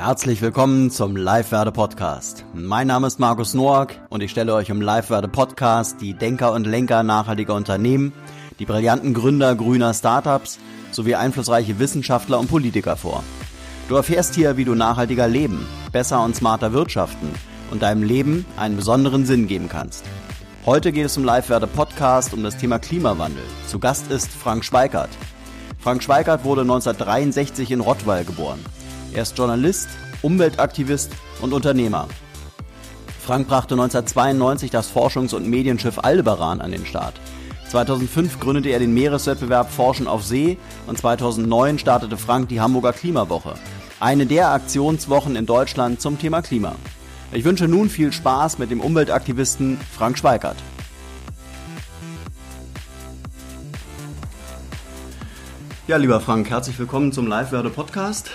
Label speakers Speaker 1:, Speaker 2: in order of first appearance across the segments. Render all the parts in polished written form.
Speaker 1: Herzlich willkommen zum Live-Werde-Podcast. Mein Name ist Markus Noack und ich stelle euch im Live-Werde-Podcast die Denker und Lenker nachhaltiger Unternehmen, die brillanten Gründer grüner Startups sowie einflussreiche Wissenschaftler und Politiker vor. Du erfährst hier, wie du nachhaltiger leben, besser und smarter wirtschaften und deinem Leben einen besonderen Sinn geben kannst. Heute geht es im Live-Werde-Podcast um das Thema Klimawandel. Zu Gast ist Frank Schweikert. Frank Schweikert wurde 1963 in Rottweil geboren. Er ist Journalist, Umweltaktivist und Unternehmer. Frank brachte 1992 das Forschungs- und Medienschiff Aldebaran an den Start. 2005 gründete er den Meereswettbewerb Forschen auf See und 2009 startete Frank die Hamburger Klimawoche, eine der Aktionswochen in Deutschland zum Thema Klima. Ich wünsche nun viel Spaß mit dem Umweltaktivisten Frank Schweikert. Ja, lieber Frank, herzlich willkommen zum Live-Werde-Podcast.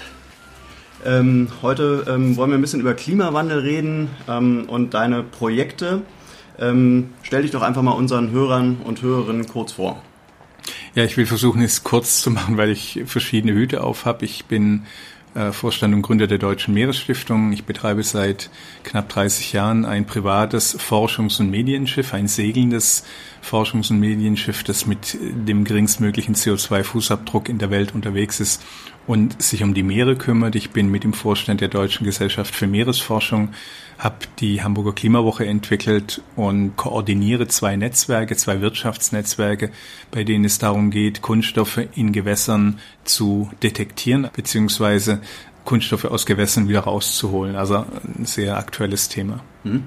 Speaker 1: Heute wollen wir ein bisschen über Klimawandel reden und deine Projekte. Stell dich doch einfach mal unseren Hörern und Hörerinnen kurz vor.
Speaker 2: Ja, ich will versuchen, es kurz zu machen, weil ich verschiedene Hüte auf habe. Ich bin Vorstand und Gründer der Deutschen Meeresstiftung. Ich betreibe seit knapp 30 Jahren ein privates Forschungs- und Medienschiff, ein segelndes Forschungs- und Medienschiff, das mit dem geringstmöglichen CO2-Fußabdruck in der Welt unterwegs ist und sich um die Meere kümmert. Ich bin mit dem Vorstand der Deutschen Gesellschaft für Meeresforschung, habe die Hamburger Klimawoche entwickelt und koordiniere zwei Wirtschaftsnetzwerke, bei denen es darum geht, Kunststoffe in Gewässern zu detektieren, beziehungsweise Kunststoffe aus Gewässern wieder rauszuholen. Also ein sehr aktuelles Thema.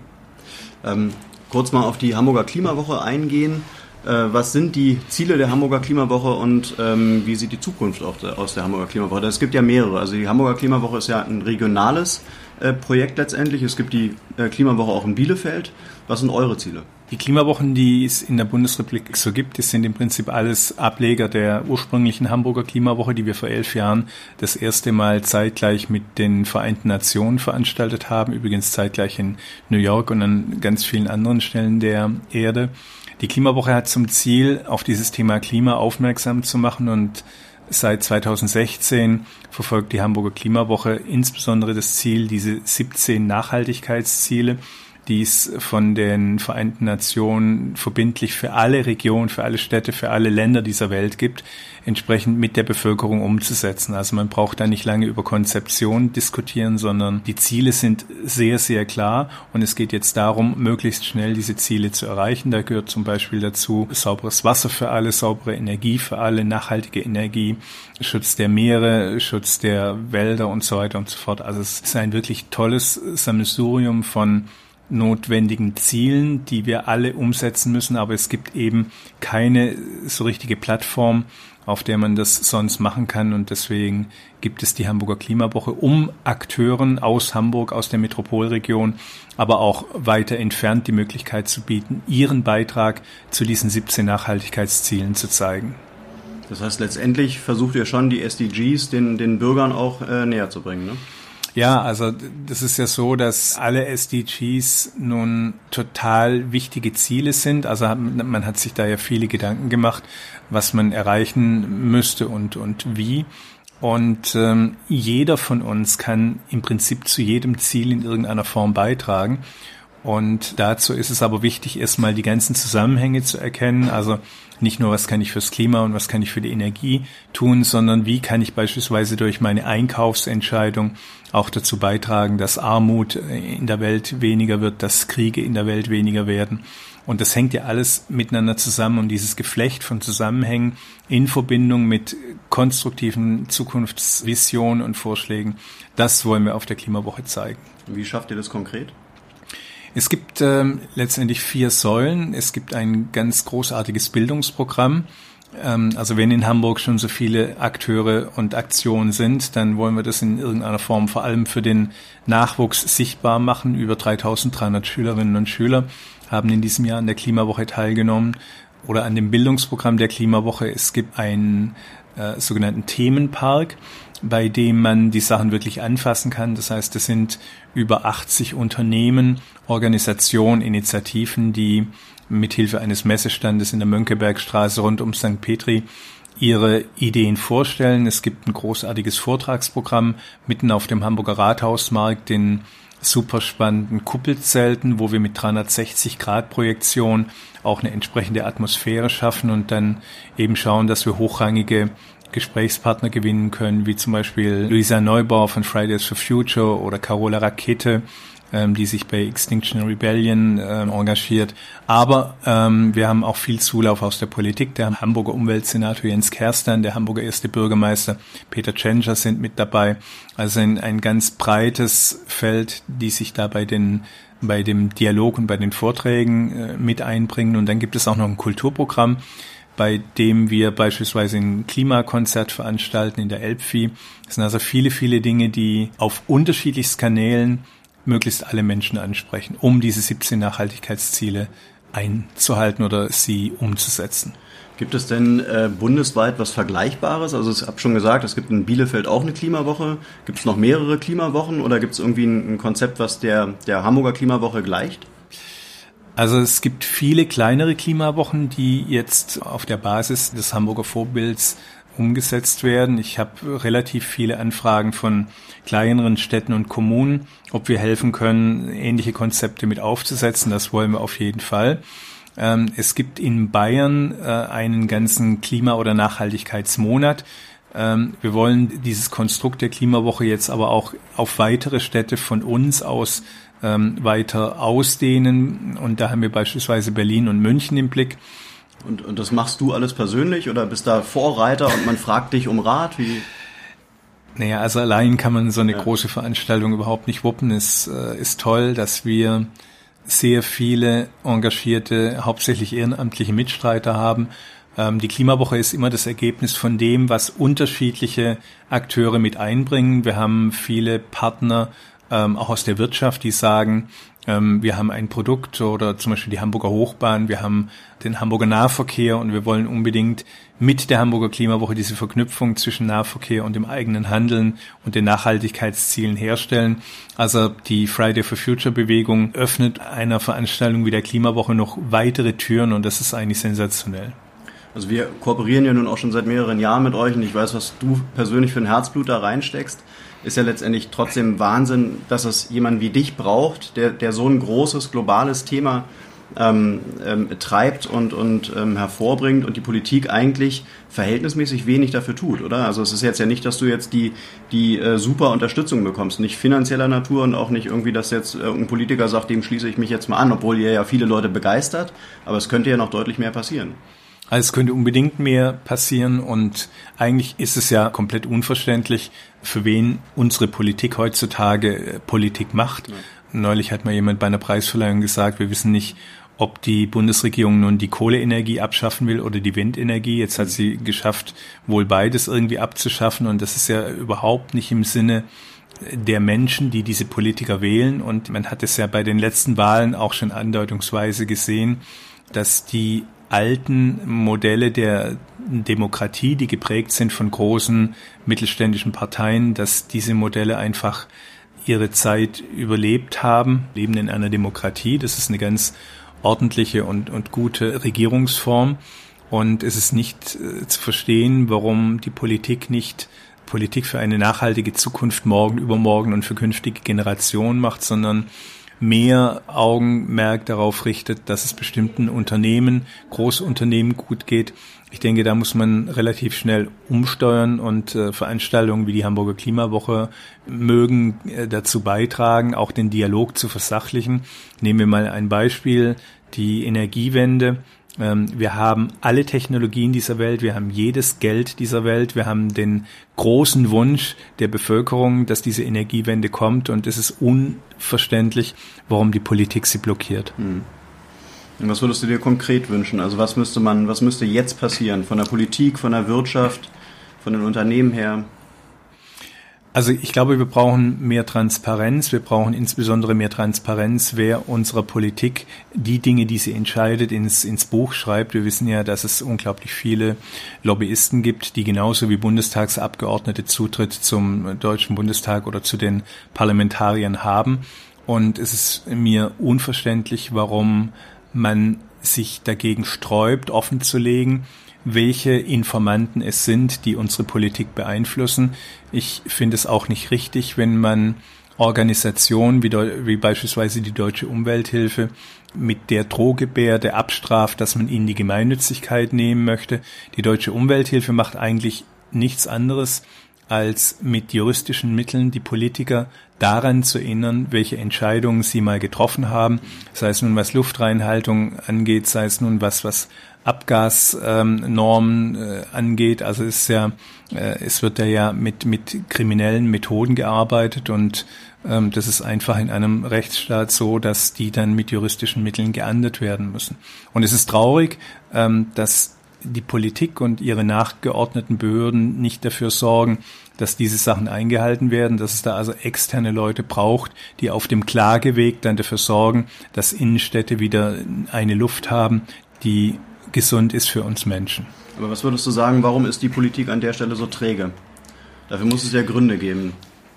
Speaker 1: Kurz mal auf die Hamburger Klimawoche eingehen. Was sind die Ziele der Hamburger Klimawoche und wie sieht die Zukunft aus der Hamburger Klimawoche? Es gibt ja mehrere. Also die Hamburger Klimawoche ist ja ein regionales Projekt letztendlich. Es gibt die Klimawoche auch in Bielefeld. Was sind eure Ziele?
Speaker 2: Die Klimawochen, die es in der Bundesrepublik so gibt, das sind im Prinzip alles Ableger der ursprünglichen Hamburger Klimawoche, die wir vor 11 Jahren das erste Mal zeitgleich mit den Vereinten Nationen veranstaltet haben. Übrigens zeitgleich in New York und an ganz vielen anderen Stellen der Erde. Die Klimawoche hat zum Ziel, auf dieses Thema Klima aufmerksam zu machen, und seit 2016 verfolgt die Hamburger Klimawoche insbesondere das Ziel, diese 17 Nachhaltigkeitsziele, die es von den Vereinten Nationen verbindlich für alle Regionen, für alle Städte, für alle Länder dieser Welt gibt, entsprechend mit der Bevölkerung umzusetzen. Also man braucht da nicht lange über Konzeption diskutieren, sondern die Ziele sind sehr, sehr klar, und es geht jetzt darum, möglichst schnell diese Ziele zu erreichen. Da gehört zum Beispiel dazu sauberes Wasser für alle, saubere Energie für alle, nachhaltige Energie, Schutz der Meere, Schutz der Wälder und so weiter und so fort. Also es ist ein wirklich tolles Sammelsurium von notwendigen Zielen, die wir alle umsetzen müssen, aber es gibt eben keine so richtige Plattform, auf der man das sonst machen kann, und deswegen gibt es die Hamburger Klimawoche, um Akteuren aus Hamburg, aus der Metropolregion, aber auch weiter entfernt die Möglichkeit zu bieten, ihren Beitrag zu diesen 17 Nachhaltigkeitszielen zu zeigen.
Speaker 1: Das heißt, letztendlich versucht ihr schon, die SDGs den Bürgern auch näher zu bringen, ne?
Speaker 2: Ja, also das ist ja so, dass alle SDGs nun total wichtige Ziele sind. Also man hat sich da ja viele Gedanken gemacht, was man erreichen müsste und wie. Und jeder von uns kann im Prinzip zu jedem Ziel in irgendeiner Form beitragen. Und dazu ist es aber wichtig, erstmal die ganzen Zusammenhänge zu erkennen. Also nicht nur, was kann ich fürs Klima und was kann ich für die Energie tun, sondern wie kann ich beispielsweise durch meine Einkaufsentscheidung auch dazu beitragen, dass Armut in der Welt weniger wird, dass Kriege in der Welt weniger werden. Und das hängt ja alles miteinander zusammen, und dieses Geflecht von Zusammenhängen in Verbindung mit konstruktiven Zukunftsvisionen und Vorschlägen, das wollen wir auf der Klimawoche zeigen.
Speaker 1: Wie schafft ihr das konkret?
Speaker 2: Es gibt letztendlich 4 Säulen. Es gibt ein ganz großartiges Bildungsprogramm. Also wenn in Hamburg schon so viele Akteure und Aktionen sind, dann wollen wir das in irgendeiner Form vor allem für den Nachwuchs sichtbar machen. Über 3.300 Schülerinnen und Schüler haben in diesem Jahr an der Klimawoche teilgenommen oder an dem Bildungsprogramm der Klimawoche. Es gibt einen sogenannten Themenpark, bei dem man die Sachen wirklich anfassen kann. Das heißt, es sind über 80 Unternehmen, Organisationen, Initiativen, die mithilfe eines Messestandes in der Mönckebergstraße rund um St. Petri ihre Ideen vorstellen. Es gibt ein großartiges Vortragsprogramm mitten auf dem Hamburger Rathausmarkt, den super spannenden Kuppelzelten, wo wir mit 360-Grad-Projektion auch eine entsprechende Atmosphäre schaffen und dann eben schauen, dass wir hochrangige Gesprächspartner gewinnen können, wie zum Beispiel Luisa Neubauer von Fridays for Future oder Carola Rakete, die sich bei Extinction Rebellion engagiert. Aber wir haben auch viel Zulauf aus der Politik. Der Hamburger Umweltsenator Jens Kerstan, der Hamburger erste Bürgermeister Peter Tschentscher sind mit dabei. Also ein ganz breites Feld, die sich da bei dem Dialog und bei den Vorträgen mit einbringen. Und dann gibt es auch noch ein Kulturprogramm, bei dem wir beispielsweise ein Klimakonzert veranstalten in der Elbphilharmonie. Das sind also viele, viele Dinge, die auf unterschiedlichsten Kanälen möglichst alle Menschen ansprechen, um diese 17 Nachhaltigkeitsziele einzuhalten oder sie umzusetzen.
Speaker 1: Gibt es denn bundesweit was Vergleichbares? Also ich habe schon gesagt, es gibt in Bielefeld auch eine Klimawoche. Gibt es noch mehrere Klimawochen oder gibt es irgendwie ein Konzept, was der Hamburger Klimawoche gleicht?
Speaker 2: Also es gibt viele kleinere Klimawochen, die jetzt auf der Basis des Hamburger Vorbilds umgesetzt werden. Ich habe relativ viele Anfragen von kleineren Städten und Kommunen, ob wir helfen können, ähnliche Konzepte mit aufzusetzen. Das wollen wir auf jeden Fall. Es gibt in Bayern einen ganzen Klima- oder Nachhaltigkeitsmonat. Wir wollen dieses Konstrukt der Klimawoche jetzt aber auch auf weitere Städte von uns aus weiter ausdehnen. Und da haben wir beispielsweise Berlin und München im Blick.
Speaker 1: Und das machst du alles persönlich oder bist da Vorreiter und man fragt dich um Rat?
Speaker 2: Naja, also allein kann man so eine große Veranstaltung überhaupt nicht wuppen. Es ist toll, dass wir sehr viele engagierte, hauptsächlich ehrenamtliche Mitstreiter haben. Die Klimawoche ist immer das Ergebnis von dem, was unterschiedliche Akteure mit einbringen. Wir haben viele Partner, auch aus der Wirtschaft, die sagen, wir haben ein Produkt oder zum Beispiel die Hamburger Hochbahn, wir haben den Hamburger Nahverkehr und wir wollen unbedingt mit der Hamburger Klimawoche diese Verknüpfung zwischen Nahverkehr und dem eigenen Handeln und den Nachhaltigkeitszielen herstellen. Also die Friday for Future Bewegung öffnet einer Veranstaltung wie der Klimawoche noch weitere Türen und das ist eigentlich sensationell.
Speaker 1: Also wir kooperieren ja nun auch schon seit mehreren Jahren mit euch und ich weiß, was du persönlich für ein Herzblut da reinsteckst. Ist ja letztendlich trotzdem Wahnsinn, dass es jemanden wie dich braucht, der so ein großes globales Thema treibt und hervorbringt und die Politik eigentlich verhältnismäßig wenig dafür tut, oder? Also es ist jetzt ja nicht, dass du jetzt die super Unterstützung bekommst, nicht finanzieller Natur und auch nicht irgendwie, dass jetzt irgendein Politiker sagt, dem schließe ich mich jetzt mal an, obwohl ihr ja viele Leute begeistert, aber es könnte ja noch deutlich mehr passieren.
Speaker 2: Also es könnte unbedingt mehr passieren und eigentlich ist es ja komplett unverständlich, für wen unsere Politik heutzutage Politik macht. Ja. Neulich hat mal jemand bei einer Preisverleihung gesagt, wir wissen nicht, ob die Bundesregierung nun die Kohleenergie abschaffen will oder die Windenergie. Jetzt hat sie geschafft, wohl beides irgendwie abzuschaffen und das ist ja überhaupt nicht im Sinne der Menschen, die diese Politiker wählen. Und man hat es ja bei den letzten Wahlen auch schon andeutungsweise gesehen, dass die alten Modelle der Demokratie, die geprägt sind von großen mittelständischen Parteien, dass diese Modelle einfach ihre Zeit überlebt haben, leben in einer Demokratie. Das ist eine ganz ordentliche und gute Regierungsform. Und es ist nicht zu verstehen, warum die Politik nicht Politik für eine nachhaltige Zukunft morgen, übermorgen und für künftige Generationen macht, sondern mehr Augenmerk darauf richtet, dass es bestimmten Unternehmen, Großunternehmen gut geht. Ich denke, da muss man relativ schnell umsteuern und Veranstaltungen wie die Hamburger Klimawoche mögen dazu beitragen, auch den Dialog zu versachlichen. Nehmen wir mal ein Beispiel, die Energiewende. Wir haben alle Technologien dieser Welt, wir haben jedes Geld dieser Welt, wir haben den großen Wunsch der Bevölkerung, dass diese Energiewende kommt und es ist unverständlich, warum die Politik sie blockiert.
Speaker 1: Und was würdest du dir konkret wünschen? Also was müsste jetzt passieren? Von der Politik, von der Wirtschaft, von den Unternehmen her?
Speaker 2: Also ich glaube, wir brauchen mehr Transparenz. Wir brauchen insbesondere mehr Transparenz, wer unserer Politik die Dinge, die sie entscheidet, ins Buch schreibt. Wir wissen ja, dass es unglaublich viele Lobbyisten gibt, die genauso wie Bundestagsabgeordnete Zutritt zum Deutschen Bundestag oder zu den Parlamentariern haben. Und es ist mir unverständlich, warum man sich dagegen sträubt, offenzulegen, welche Informanten es sind, die unsere Politik beeinflussen. Ich finde es auch nicht richtig, wenn man Organisationen wie beispielsweise die Deutsche Umwelthilfe mit der Drohgebärde abstraft, dass man ihnen die Gemeinnützigkeit nehmen möchte. Die Deutsche Umwelthilfe macht eigentlich nichts anderes, als mit juristischen Mitteln die Politiker daran zu erinnern, welche Entscheidungen sie mal getroffen haben, sei es nun was Luftreinhaltung angeht, sei es nun was Abgasnormen angeht. Also es wird ja mit kriminellen Methoden gearbeitet und das ist einfach in einem Rechtsstaat so, dass die dann mit juristischen Mitteln geahndet werden müssen. Und es ist traurig, dass die Politik und ihre nachgeordneten Behörden nicht dafür sorgen, dass diese Sachen eingehalten werden, dass es da also externe Leute braucht, die auf dem Klageweg dann dafür sorgen, dass Innenstädte wieder eine Luft haben, die gesund ist für uns Menschen.
Speaker 1: Aber was würdest du sagen, warum ist die Politik an der Stelle so träge? Dafür muss es ja Gründe geben.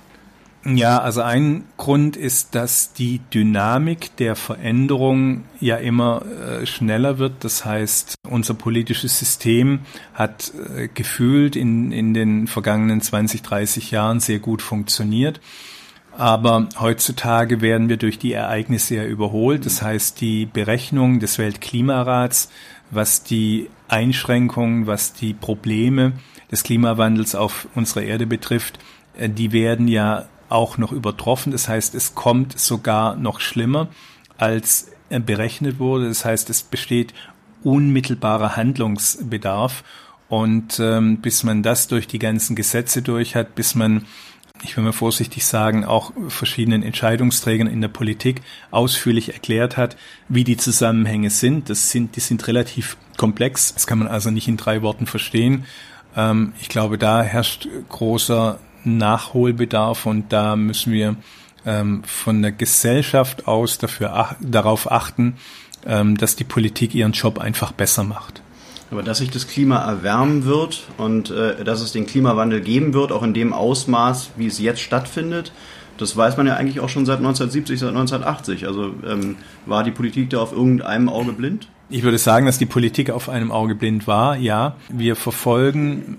Speaker 2: Ja, also ein Grund ist, dass die Dynamik der Veränderung ja immer schneller wird. Das heißt, unser politisches System hat gefühlt in den vergangenen 20, 30 Jahren sehr gut funktioniert. Aber heutzutage werden wir durch die Ereignisse ja überholt. Das heißt, die Berechnungen des Weltklimarats, was die Einschränkungen, was die Probleme des Klimawandels auf unserer Erde betrifft, die werden ja auch noch übertroffen. Das heißt, es kommt sogar noch schlimmer, als berechnet wurde. Das heißt, es besteht unmittelbarer Handlungsbedarf. Und bis man das durch die ganzen Gesetze durch hat, bis man, ich will mal vorsichtig sagen, auch verschiedenen Entscheidungsträgern in der Politik ausführlich erklärt hat, wie die Zusammenhänge sind. Die sind relativ komplex. Das kann man also nicht in 3 Worten verstehen. Ich glaube, da herrscht großer Nachholbedarf und da müssen wir von der Gesellschaft aus darauf achten, dass die Politik ihren Job einfach besser macht.
Speaker 1: Aber dass sich das Klima erwärmen wird und dass es den Klimawandel geben wird, auch in dem Ausmaß, wie es jetzt stattfindet, das weiß man ja eigentlich auch schon seit 1970, seit 1980. Also war die Politik da auf irgendeinem Auge blind?
Speaker 2: Ich würde sagen, dass die Politik auf einem Auge blind war, ja. Wir verfolgen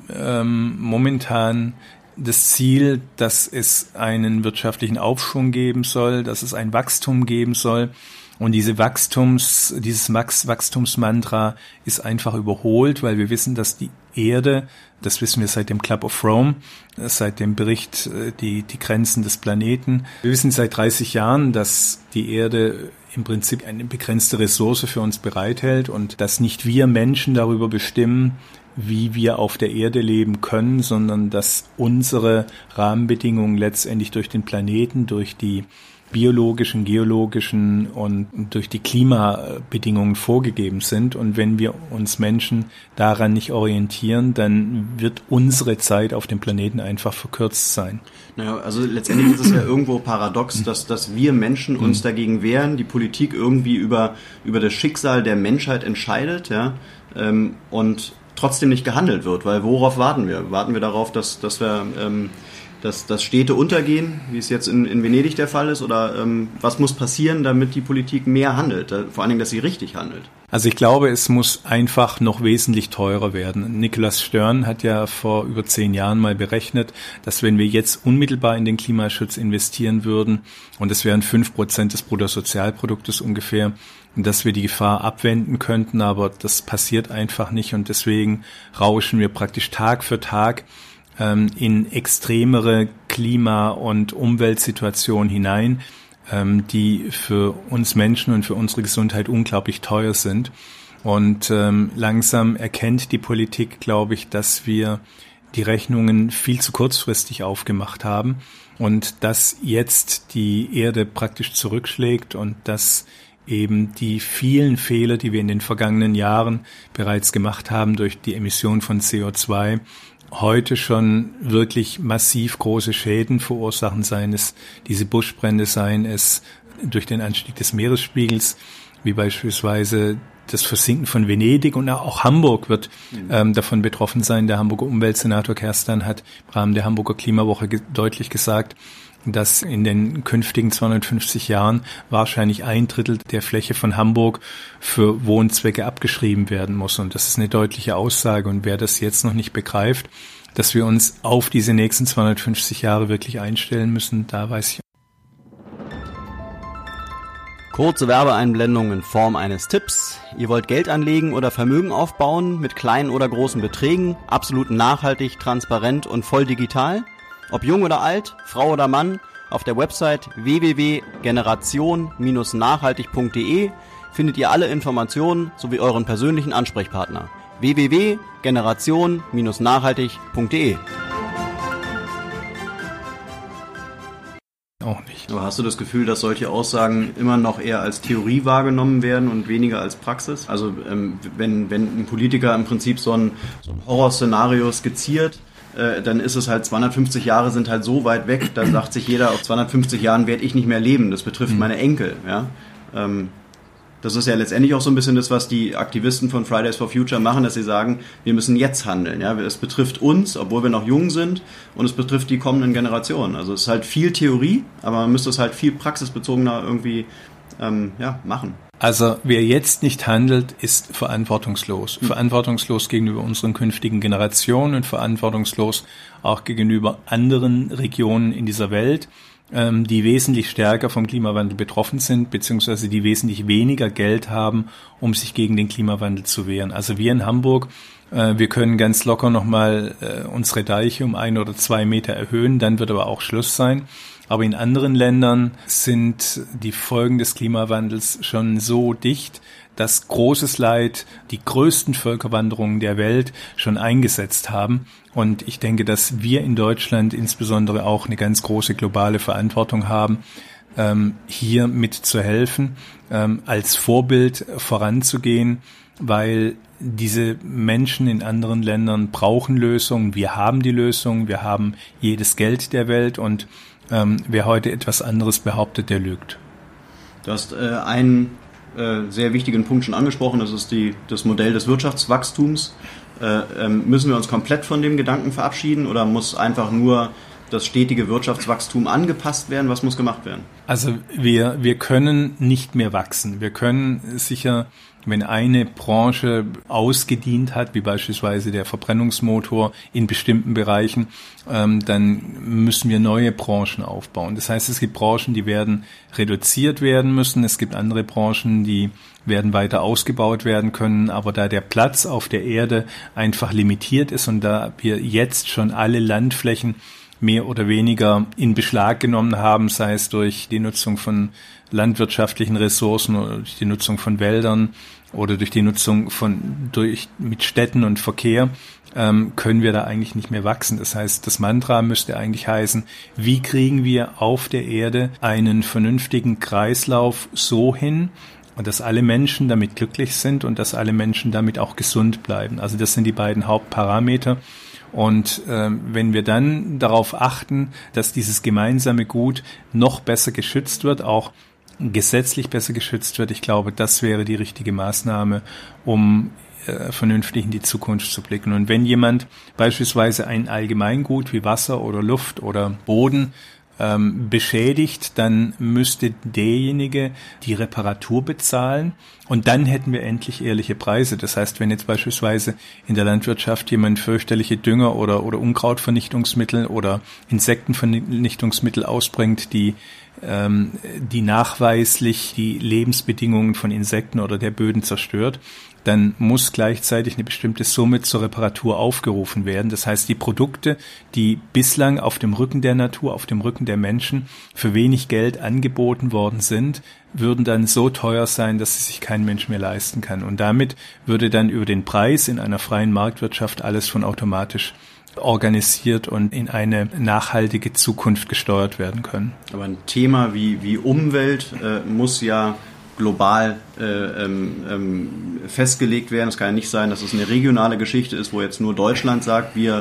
Speaker 2: momentan das Ziel, dass es einen wirtschaftlichen Aufschwung geben soll, dass es ein Wachstum geben soll. Und dieses Wachstumsmantra ist einfach überholt, weil wir wissen, dass die Erde, das wissen wir seit dem Club of Rome, seit dem Bericht die Grenzen des Planeten. Wir wissen seit 30 Jahren, dass die Erde im Prinzip eine begrenzte Ressource für uns bereithält und dass nicht wir Menschen darüber bestimmen, wie wir auf der Erde leben können, sondern dass unsere Rahmenbedingungen letztendlich durch den Planeten, durch die biologischen, geologischen und durch die Klimabedingungen vorgegeben sind. Und wenn wir uns Menschen daran nicht orientieren, dann wird unsere Zeit auf dem Planeten einfach verkürzt sein.
Speaker 1: Naja, also letztendlich ist es ja irgendwo paradox, dass wir Menschen uns dagegen wehren, die Politik irgendwie über das Schicksal der Menschheit entscheidet, ja, und trotzdem nicht gehandelt wird, weil worauf warten wir? Warten wir darauf, dass Städte untergehen, wie es jetzt in Venedig der Fall ist? Oder was muss passieren, damit die Politik mehr handelt? Vor allen Dingen, dass sie richtig handelt.
Speaker 2: Also ich glaube, es muss einfach noch wesentlich teurer werden. Nicholas Stern hat ja vor über 10 Jahren mal berechnet, dass wenn wir jetzt unmittelbar in den Klimaschutz investieren würden, und das wären 5% des Bruttosozialproduktes ungefähr, dass wir die Gefahr abwenden könnten, aber das passiert einfach nicht und deswegen rauschen wir praktisch Tag für Tag in extremere Klima- und Umweltsituationen hinein, die für uns Menschen und für unsere Gesundheit unglaublich teuer sind. Und langsam erkennt die Politik, glaube ich, dass wir die Rechnungen viel zu kurzfristig aufgemacht haben und dass jetzt die Erde praktisch zurückschlägt und dass eben die vielen Fehler, die wir in den vergangenen Jahren bereits gemacht haben durch die Emission von CO2, heute schon wirklich massiv große Schäden verursachen, seien es diese Buschbrände, seien es durch den Anstieg des Meeresspiegels, wie beispielsweise das Versinken von Venedig und auch Hamburg wird davon betroffen sein. Der Hamburger Umweltsenator Kerstan hat im Rahmen der Hamburger Klimawoche deutlich gesagt, dass in den künftigen 250 Jahren wahrscheinlich 1/3 der Fläche von Hamburg für Wohnzwecke abgeschrieben werden muss. Und das ist eine deutliche Aussage. Und wer das jetzt noch nicht begreift, dass wir uns auf diese nächsten 250 Jahre wirklich einstellen müssen, da weiß ich.
Speaker 1: Kurze Werbeeinblendung in Form eines Tipps. Ihr wollt Geld anlegen oder Vermögen aufbauen mit kleinen oder großen Beträgen, absolut nachhaltig, transparent und voll digital? Ob jung oder alt, Frau oder Mann, auf der Website www.generation-nachhaltig.de findet ihr alle Informationen sowie euren persönlichen Ansprechpartner. www.generation-nachhaltig.de.
Speaker 2: Auch nicht.
Speaker 1: Aber hast du das Gefühl, dass solche Aussagen immer noch eher als Theorie wahrgenommen werden und weniger als Praxis? Also wenn ein Politiker im Prinzip so ein Horrorszenario skizziert, dann ist es halt 250 Jahre sind halt so weit weg, da sagt sich jeder, auf 250 Jahren werde ich nicht mehr leben, das betrifft meine Enkel. Ja? Das ist ja letztendlich auch so ein bisschen das, was die Aktivisten von Fridays for Future machen, dass sie sagen, wir müssen jetzt handeln. Ja? Es betrifft uns, obwohl wir noch jung sind, und es betrifft die kommenden Generationen. Also es ist halt viel Theorie, aber man müsste es halt viel praxisbezogener irgendwie machen.
Speaker 2: Also wer jetzt nicht handelt, ist verantwortungslos. Verantwortungslos gegenüber unseren künftigen Generationen und verantwortungslos auch gegenüber anderen Regionen in dieser Welt, die wesentlich stärker vom Klimawandel betroffen sind, beziehungsweise die wesentlich weniger Geld haben, um sich gegen den Klimawandel zu wehren. Also wir in Hamburg, wir können ganz locker nochmal unsere Deiche um 1 oder 2 Meter erhöhen, dann wird aber auch Schluss sein. Aber in anderen Ländern sind die Folgen des Klimawandels schon so dicht, dass großes Leid die größten Völkerwanderungen der Welt schon eingesetzt haben. Und ich denke, dass wir in Deutschland insbesondere auch eine ganz große globale Verantwortung haben, hier mitzuhelfen, als Vorbild voranzugehen, weil diese Menschen in anderen Ländern brauchen Lösungen. Wir haben die Lösungen, wir haben jedes Geld der Welt und wer heute etwas anderes behauptet, der lügt.
Speaker 1: Du hast einen sehr wichtigen Punkt schon angesprochen, das ist das Modell des Wirtschaftswachstums. Müssen wir uns komplett von dem Gedanken verabschieden oder muss einfach nur das stetige Wirtschaftswachstum angepasst werden? Was muss gemacht werden?
Speaker 2: Also wir können nicht mehr wachsen. Wir können sicher, wenn eine Branche ausgedient hat, wie beispielsweise der Verbrennungsmotor in bestimmten Bereichen, dann müssen wir neue Branchen aufbauen. Das heißt, es gibt Branchen, die werden reduziert werden müssen. Es gibt andere Branchen, die werden weiter ausgebaut werden können. Aber da der Platz auf der Erde einfach limitiert ist und da wir jetzt schon alle Landflächen mehr oder weniger in Beschlag genommen haben, sei es durch die Nutzung von landwirtschaftlichen Ressourcen oder durch die Nutzung von Wäldern oder durch die Nutzung mit Städten und Verkehr, können wir da eigentlich nicht mehr wachsen. Das heißt, das Mantra müsste eigentlich heißen, wie kriegen wir auf der Erde einen vernünftigen Kreislauf so hin, und dass alle Menschen damit glücklich sind und dass alle Menschen damit auch gesund bleiben. Also das sind die beiden Hauptparameter. Und wenn wir dann darauf achten, dass dieses gemeinsame Gut noch besser geschützt wird, auch gesetzlich besser geschützt wird, ich glaube, das wäre die richtige Maßnahme, um vernünftig in die Zukunft zu blicken. Und wenn jemand beispielsweise ein Allgemeingut wie Wasser oder Luft oder Boden beschädigt, dann müsste derjenige die Reparatur bezahlen und dann hätten wir endlich ehrliche Preise. Das heißt, wenn jetzt beispielsweise in der Landwirtschaft jemand fürchterliche Dünger oder Unkrautvernichtungsmittel oder Insektenvernichtungsmittel ausbringt, die nachweislich die Lebensbedingungen von Insekten oder der Böden zerstört, dann muss gleichzeitig eine bestimmte Summe zur Reparatur aufgerufen werden. Das heißt, die Produkte, die bislang auf dem Rücken der Natur, auf dem Rücken der Menschen für wenig Geld angeboten worden sind, würden dann so teuer sein, dass es sich kein Mensch mehr leisten kann. Und damit würde dann über den Preis in einer freien Marktwirtschaft alles von automatisch organisiert und in eine nachhaltige Zukunft gesteuert werden können.
Speaker 1: Aber ein Thema wie Umwelt muss ja global festgelegt werden. Es kann ja nicht sein, dass es eine regionale Geschichte ist, wo jetzt nur Deutschland sagt, wir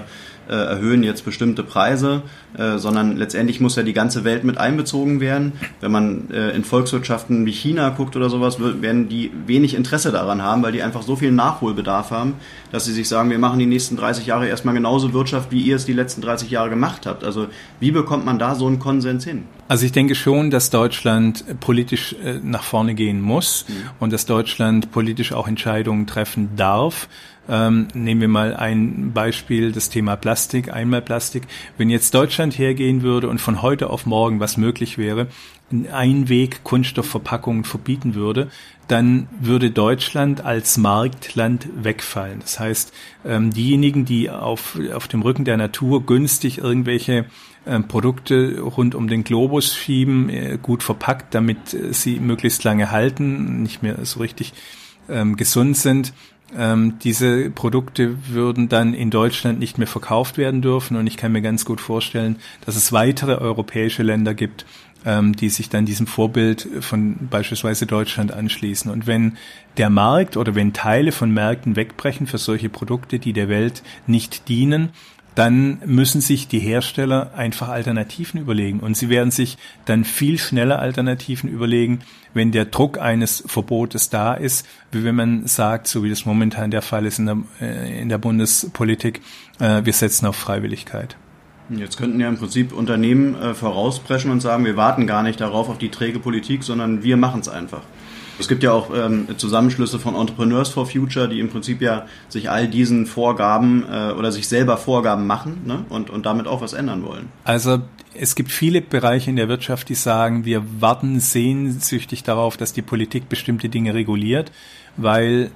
Speaker 1: erhöhen jetzt bestimmte Preise, sondern letztendlich muss ja die ganze Welt mit einbezogen werden. Wenn man in Volkswirtschaften wie China guckt oder sowas, werden die wenig Interesse daran haben, weil die einfach so viel Nachholbedarf haben, dass sie sich sagen, wir machen die nächsten 30 Jahre erstmal genauso Wirtschaft, wie ihr es die letzten 30 Jahre gemacht habt. Also wie bekommt man da so einen Konsens hin?
Speaker 2: Also ich denke schon, dass Deutschland politisch nach vorne gehen muss und dass Deutschland politisch auch Entscheidungen treffen darf. Nehmen wir mal ein Beispiel, das Thema Plastik, Einmalplastik. Wenn jetzt Deutschland hergehen würde und von heute auf morgen, was möglich wäre, Einweg-Kunststoffverpackungen verbieten würde, dann würde Deutschland als Marktland wegfallen. Das heißt, diejenigen, die auf dem Rücken der Natur günstig irgendwelche Produkte rund um den Globus schieben, gut verpackt, damit sie möglichst lange halten, nicht mehr so richtig gesund sind, diese Produkte würden dann in Deutschland nicht mehr verkauft werden dürfen und ich kann mir ganz gut vorstellen, dass es weitere europäische Länder gibt, die sich dann diesem Vorbild von beispielsweise Deutschland anschließen. Und wenn der Markt oder wenn Teile von Märkten wegbrechen für solche Produkte, die der Welt nicht dienen, dann müssen sich die Hersteller einfach Alternativen überlegen. Und sie werden sich dann viel schneller Alternativen überlegen, wenn der Druck eines Verbotes da ist, wie wenn man sagt, so wie das momentan der Fall ist in der Bundespolitik, wir setzen auf Freiwilligkeit.
Speaker 1: Jetzt könnten ja im Prinzip Unternehmen vorauspreschen und sagen, wir warten gar nicht darauf auf die träge Politik, sondern wir machen es einfach. Es gibt ja auch Zusammenschlüsse von Entrepreneurs for Future, die im Prinzip ja sich all diesen Vorgaben oder sich selber Vorgaben machen, ne? und damit auch was ändern wollen.
Speaker 2: Also es gibt viele Bereiche in der Wirtschaft, die sagen, wir warten sehnsüchtig darauf, dass die Politik bestimmte Dinge reguliert, weil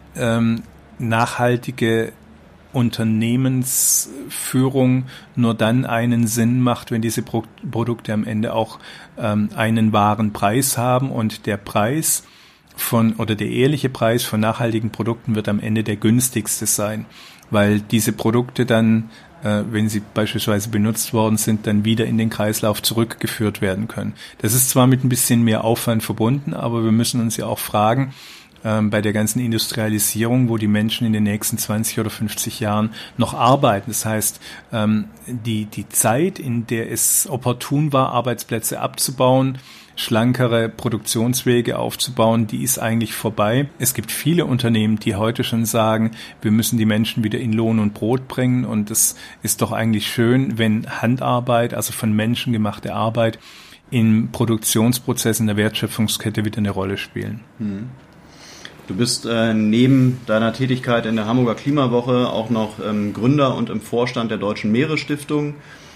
Speaker 2: nachhaltige Unternehmensführung nur dann einen Sinn macht, wenn diese Produkte am Ende auch einen wahren Preis haben und der Preis der ehrliche Preis von nachhaltigen Produkten wird am Ende der günstigste sein, weil diese Produkte dann, wenn sie beispielsweise benutzt worden sind, dann wieder in den Kreislauf zurückgeführt werden können. Das ist zwar mit ein bisschen mehr Aufwand verbunden, aber wir müssen uns ja auch fragen, bei der ganzen Industrialisierung, wo die Menschen in den nächsten 20 oder 50 Jahren noch arbeiten. Das heißt, die Zeit, in der es opportun war, Arbeitsplätze abzubauen, schlankere Produktionswege aufzubauen, die ist eigentlich vorbei. Es gibt viele Unternehmen, die heute schon sagen, wir müssen die Menschen wieder in Lohn und Brot bringen und es ist doch eigentlich schön, wenn Handarbeit, also von Menschen gemachte Arbeit, im Produktionsprozess in der Wertschöpfungskette wieder eine Rolle spielen.
Speaker 1: Du bist neben deiner Tätigkeit in der Hamburger Klimawoche auch noch Gründer und im Vorstand der Deutschen Meeresstiftung.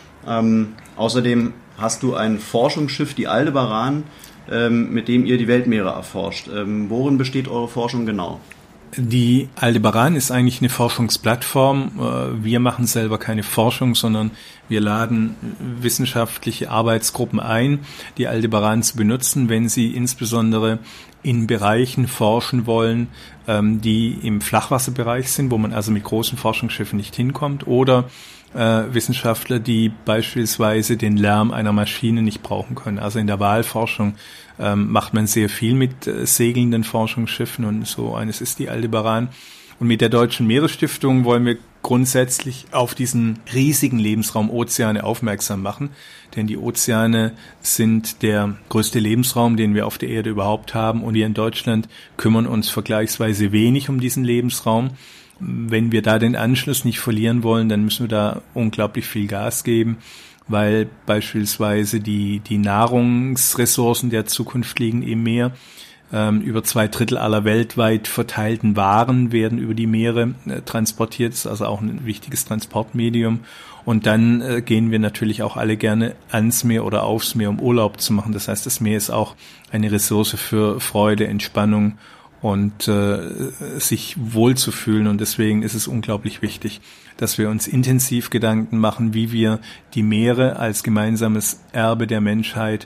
Speaker 1: Außerdem hast du ein Forschungsschiff, die Aldebaran, mit dem ihr die Weltmeere erforscht. Worin besteht eure Forschung genau?
Speaker 2: Die Aldebaran ist eigentlich eine Forschungsplattform. Wir machen selber keine Forschung, sondern wir laden wissenschaftliche Arbeitsgruppen ein, die Aldebaran zu benutzen, wenn sie insbesondere in Bereichen forschen wollen, die im Flachwasserbereich sind, wo man also mit großen Forschungsschiffen nicht hinkommt, oder Wissenschaftler, die beispielsweise den Lärm einer Maschine nicht brauchen können. Also in der Walforschung macht man sehr viel mit segelnden Forschungsschiffen und so eines ist die Aldebaran. Und mit der Deutschen Meeresstiftung wollen wir grundsätzlich auf diesen riesigen Lebensraum Ozeane aufmerksam machen, denn die Ozeane sind der größte Lebensraum, den wir auf der Erde überhaupt haben und wir in Deutschland kümmern uns vergleichsweise wenig um diesen Lebensraum. Wenn wir da den Anschluss nicht verlieren wollen, dann müssen wir da unglaublich viel Gas geben, weil beispielsweise die Nahrungsressourcen der Zukunft liegen im Meer. Über 2/3 aller weltweit verteilten Waren werden über die Meere transportiert, das ist also auch ein wichtiges Transportmedium. Und dann gehen wir natürlich auch alle gerne ans Meer oder aufs Meer, um Urlaub zu machen. Das heißt, das Meer ist auch eine Ressource für Freude, Entspannung und sich wohlzufühlen. Und deswegen ist es unglaublich wichtig, dass wir uns intensiv Gedanken machen, wie wir die Meere als gemeinsames Erbe der Menschheit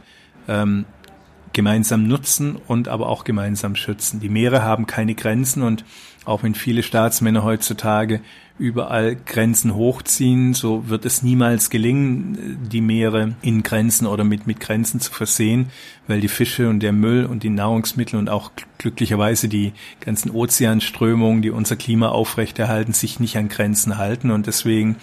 Speaker 2: gemeinsam nutzen und aber auch gemeinsam schützen. Die Meere haben keine Grenzen und auch wenn viele Staatsmänner heutzutage überall Grenzen hochziehen, so wird es niemals gelingen, die Meere in Grenzen oder mit Grenzen zu versehen, weil die Fische und der Müll und die Nahrungsmittel und auch glücklicherweise die ganzen Ozeanströmungen, die unser Klima aufrechterhalten, sich nicht an Grenzen halten und deswegen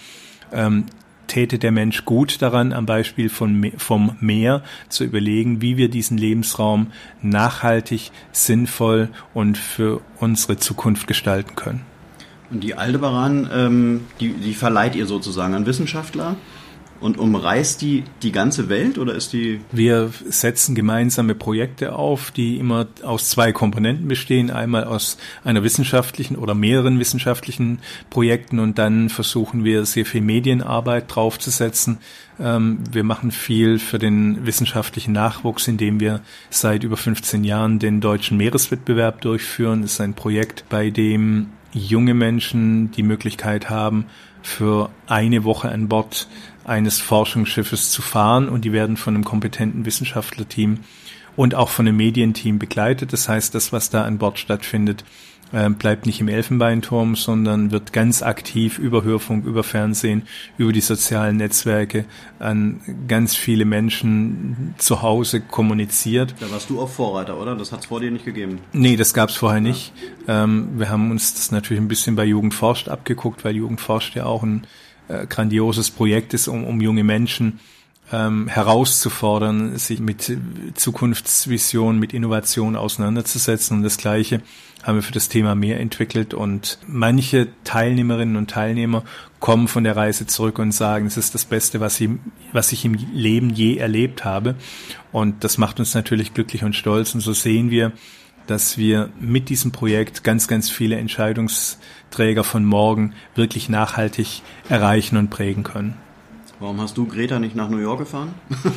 Speaker 2: täte der Mensch gut daran, am Beispiel vom Meer zu überlegen, wie wir diesen Lebensraum nachhaltig, sinnvoll und für unsere Zukunft gestalten können.
Speaker 1: Und die Aldebaran, die verleiht ihr sozusagen an Wissenschaftler und umreißt die ganze Welt oder ist die...
Speaker 2: Wir setzen gemeinsame Projekte auf, die immer aus 2 Komponenten bestehen. Einmal aus einer wissenschaftlichen oder mehreren wissenschaftlichen Projekten und dann versuchen wir sehr viel Medienarbeit draufzusetzen. Wir machen viel für den wissenschaftlichen Nachwuchs, indem wir seit über 15 Jahren den Deutschen Meereswettbewerb durchführen. Das ist ein Projekt, bei dem junge Menschen die Möglichkeit haben, für eine Woche an Bord eines Forschungsschiffes zu fahren und die werden von einem kompetenten Wissenschaftlerteam und auch von einem Medienteam begleitet. Das heißt, das, was da an Bord stattfindet, bleibt nicht im Elfenbeinturm, sondern wird ganz aktiv über Hörfunk, über Fernsehen, über die sozialen Netzwerke an ganz viele Menschen zu Hause kommuniziert.
Speaker 1: Da warst du auch Vorreiter, oder? Das hat es vor dir nicht gegeben?
Speaker 2: Nee, das gab es vorher nicht. Wir haben uns das natürlich ein bisschen bei Jugend forscht abgeguckt, weil Jugend forscht ja auch ein grandioses Projekt ist, um junge Menschen herauszufordern, sich mit Zukunftsvision, mit Innovation auseinanderzusetzen. Und das Gleiche haben wir für das Thema Meer entwickelt. Und manche Teilnehmerinnen und Teilnehmer kommen von der Reise zurück und sagen, es ist das Beste, was ich im Leben je erlebt habe. Und das macht uns natürlich glücklich und stolz. Und so sehen wir, dass wir mit diesem Projekt ganz, ganz viele Entscheidungsträger von morgen wirklich nachhaltig erreichen und prägen können.
Speaker 1: Warum hast du Greta nicht nach New York gefahren?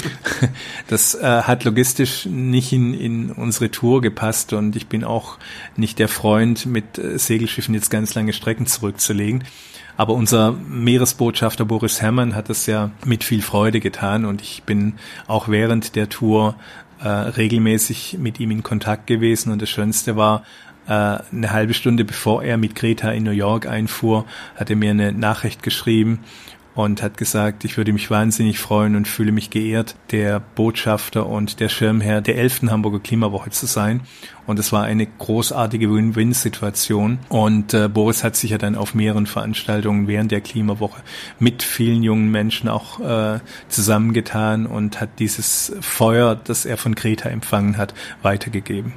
Speaker 2: Das hat logistisch nicht in unsere Tour gepasst und ich bin auch nicht der Freund, mit Segelschiffen jetzt ganz lange Strecken zurückzulegen. Aber unser Meeresbotschafter Boris Herrmann hat das ja mit viel Freude getan und ich bin auch während der Tour regelmäßig mit ihm in Kontakt gewesen und das Schönste war, eine halbe Stunde bevor er mit Greta in New York einfuhr, hat er mir eine Nachricht geschrieben und hat gesagt, ich würde mich wahnsinnig freuen und fühle mich geehrt, der Botschafter und der Schirmherr der 11. Hamburger Klimawoche zu sein. Und es war eine großartige Win-Win-Situation. Und Boris hat sich ja dann auf mehreren Veranstaltungen während der Klimawoche mit vielen jungen Menschen auch zusammengetan und hat dieses Feuer, das er von Greta empfangen hat, weitergegeben.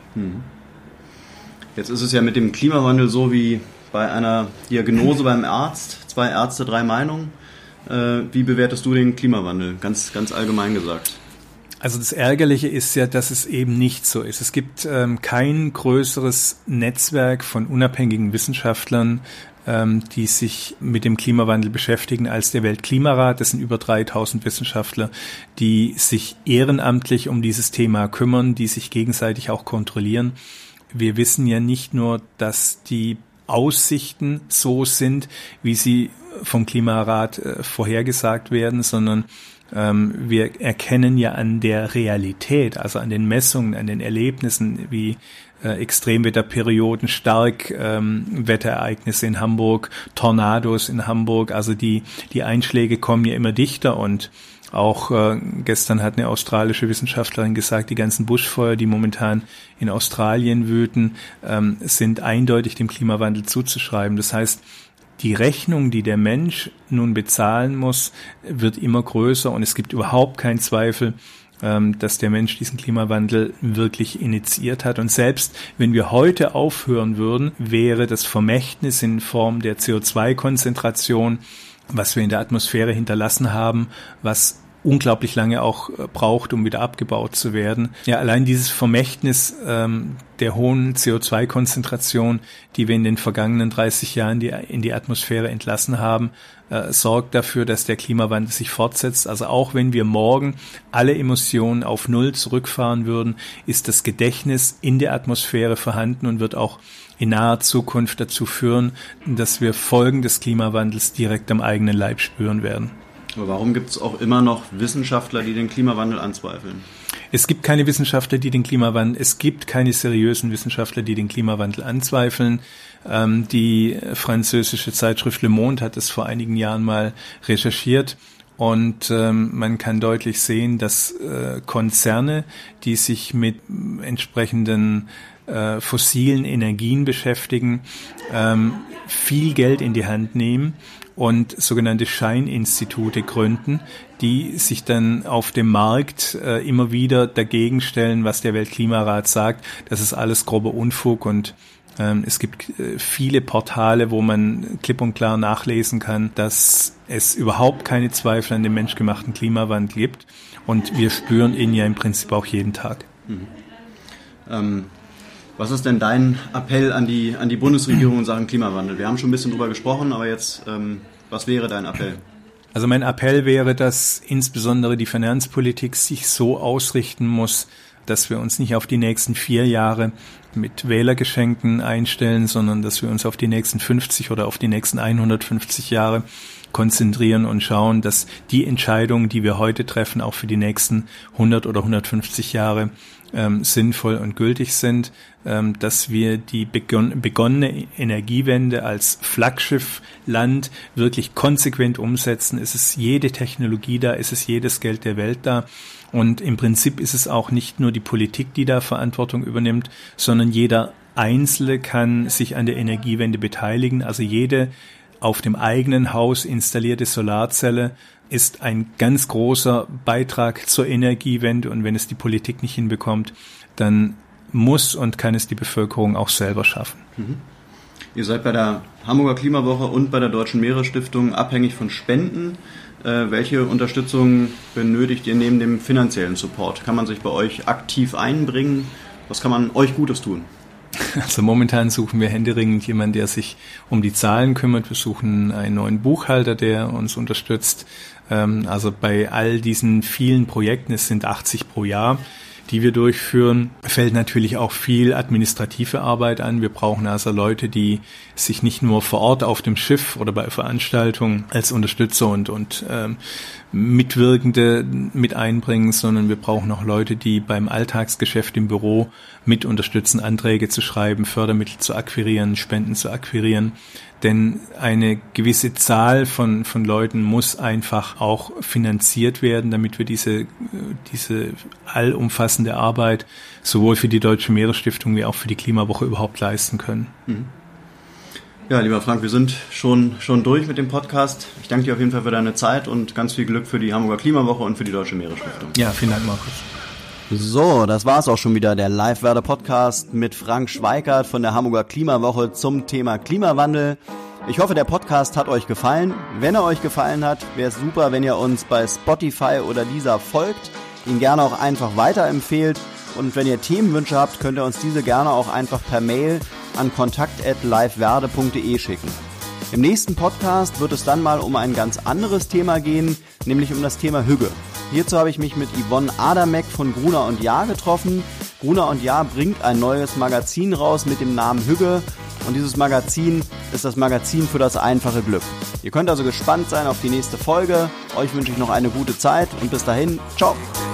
Speaker 1: Jetzt ist es ja mit dem Klimawandel so wie bei einer Diagnose beim Arzt. 2 Ärzte, 3 Meinungen. Wie bewertest du den Klimawandel? Ganz, ganz allgemein gesagt.
Speaker 2: Also das Ärgerliche ist ja, dass es eben nicht so ist. Es gibt kein größeres Netzwerk von unabhängigen Wissenschaftlern, die sich mit dem Klimawandel beschäftigen, als der Weltklimarat. Das sind über 3000 Wissenschaftler, die sich ehrenamtlich um dieses Thema kümmern, die sich gegenseitig auch kontrollieren. Wir wissen ja nicht nur, dass die Aussichten so sind, wie sie vom Klimarat vorhergesagt werden, sondern wir erkennen ja an der Realität, also an den Messungen, an den Erlebnissen wie Extremwetterperioden, Starkwetterereignisse in Hamburg, Tornados in Hamburg, also die Einschläge kommen ja immer dichter und auch gestern hat eine australische Wissenschaftlerin gesagt, die ganzen Buschfeuer, die momentan in Australien wüten, sind eindeutig dem Klimawandel zuzuschreiben. Das heißt, die Rechnung, die der Mensch nun bezahlen muss, wird immer größer und es gibt überhaupt keinen Zweifel, dass der Mensch diesen Klimawandel wirklich initiiert hat. Und selbst wenn wir heute aufhören würden, wäre das Vermächtnis in Form der CO2-Konzentration, was wir in der Atmosphäre hinterlassen haben, was unglaublich lange auch braucht, um wieder abgebaut zu werden. Ja, allein dieses Vermächtnis der hohen CO2-Konzentration, die wir in den vergangenen 30 Jahren in die Atmosphäre entlassen haben, sorgt dafür, dass der Klimawandel sich fortsetzt. Also auch wenn wir morgen alle Emissionen auf Null zurückfahren würden, ist das Gedächtnis in der Atmosphäre vorhanden und wird auch in naher Zukunft dazu führen, dass wir Folgen des Klimawandels direkt am eigenen Leib spüren werden.
Speaker 1: Aber warum gibt es auch immer noch Wissenschaftler, die den Klimawandel anzweifeln?
Speaker 2: Es gibt keine keine seriösen Wissenschaftler, die den Klimawandel anzweifeln. Die französische Zeitschrift Le Monde hat es vor einigen Jahren mal recherchiert. Und man kann deutlich sehen, dass Konzerne, die sich mit entsprechenden fossilen Energien beschäftigen, viel Geld in die Hand nehmen und sogenannte Scheininstitute gründen, die sich dann auf dem Markt immer wieder dagegen stellen, was der Weltklimarat sagt. Das ist alles grober Unfug und es gibt viele Portale, wo man klipp und klar nachlesen kann, dass es überhaupt keine Zweifel an dem menschgemachten Klimawandel gibt. Und wir spüren ihn ja im Prinzip auch jeden Tag.
Speaker 1: Was ist denn dein Appell an die Bundesregierung in Sachen Klimawandel? Wir haben schon ein bisschen drüber gesprochen, aber jetzt, was wäre dein Appell?
Speaker 2: Also mein Appell wäre, dass insbesondere die Finanzpolitik sich so ausrichten muss, dass wir uns nicht auf die nächsten 4 Jahre mit Wählergeschenken einstellen, sondern dass wir uns auf die nächsten 50 oder auf die nächsten 150 Jahre konzentrieren und schauen, dass die Entscheidungen, die wir heute treffen, auch für die nächsten 100 oder 150 Jahre sinnvoll und gültig sind, dass wir die begonnene Energiewende als Flaggschiffland wirklich konsequent umsetzen. Es ist jede Technologie da, es ist jedes Geld der Welt da. Und im Prinzip ist es auch nicht nur die Politik, die da Verantwortung übernimmt, sondern jeder Einzelne kann sich an der Energiewende beteiligen. Also jede auf dem eigenen Haus installierte Solarzelle ist ein ganz großer Beitrag zur Energiewende. Und wenn es die Politik nicht hinbekommt, dann muss und kann es die Bevölkerung auch selber schaffen.
Speaker 1: Ihr seid bei der Hamburger Klimawoche und bei der Deutschen Meeresstiftung abhängig von Spenden. Welche Unterstützung benötigt ihr neben dem finanziellen Support? Kann man sich bei euch aktiv einbringen? Was kann man euch Gutes tun?
Speaker 2: Also momentan suchen wir händeringend jemanden, der sich um die Zahlen kümmert. Wir suchen einen neuen Buchhalter, der uns unterstützt. Also bei all diesen vielen Projekten, es sind 80 pro Jahr, die wir durchführen, fällt natürlich auch viel administrative Arbeit an. Wir brauchen also Leute, die sich nicht nur vor Ort auf dem Schiff oder bei Veranstaltungen als Unterstützer und Mitwirkende mit einbringen, sondern wir brauchen auch Leute, die beim Alltagsgeschäft im Büro mit unterstützen, Anträge zu schreiben, Fördermittel zu akquirieren, Spenden zu akquirieren. Denn eine gewisse Zahl von Leuten muss einfach auch finanziert werden, damit wir diese allumfassende Arbeit sowohl für die Deutsche Meeresstiftung wie auch für die Klimawoche überhaupt leisten können.
Speaker 1: Ja, lieber Frank, wir sind schon durch mit dem Podcast. Ich danke dir auf jeden Fall für deine Zeit und ganz viel Glück für die Hamburger Klimawoche und für die Deutsche Meeresstiftung.
Speaker 2: Ja, vielen Dank, Markus.
Speaker 1: So, das war's auch schon wieder, der Live-Werde-Podcast mit Frank Schweikart von der Hamburger Klimawoche zum Thema Klimawandel. Ich hoffe, der Podcast hat euch gefallen. Wenn er euch gefallen hat, wäre es super, wenn ihr uns bei Spotify oder Deezer folgt, ihn gerne auch einfach weiterempfehlt. Und wenn ihr Themenwünsche habt, könnt ihr uns diese gerne auch einfach per Mail an kontakt@livewerde.de schicken. Im nächsten Podcast wird es dann mal um ein ganz anderes Thema gehen, nämlich um das Thema Hügge. Hierzu habe ich mich mit Yvonne Adamek von Gruner & Jahr getroffen. Gruner & Jahr bringt ein neues Magazin raus mit dem Namen Hügge. Und dieses Magazin ist das Magazin für das einfache Glück. Ihr könnt also gespannt sein auf die nächste Folge. Euch wünsche ich noch eine gute Zeit und bis dahin, ciao!